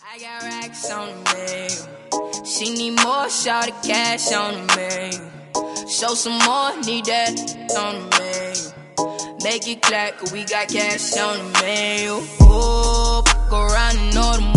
I got racks on the menu. She need more, shout the cash on the menu. Show some more, need that on the menu. Make it clap, 'cause we got cash on the menu. Oh, fuck around and know the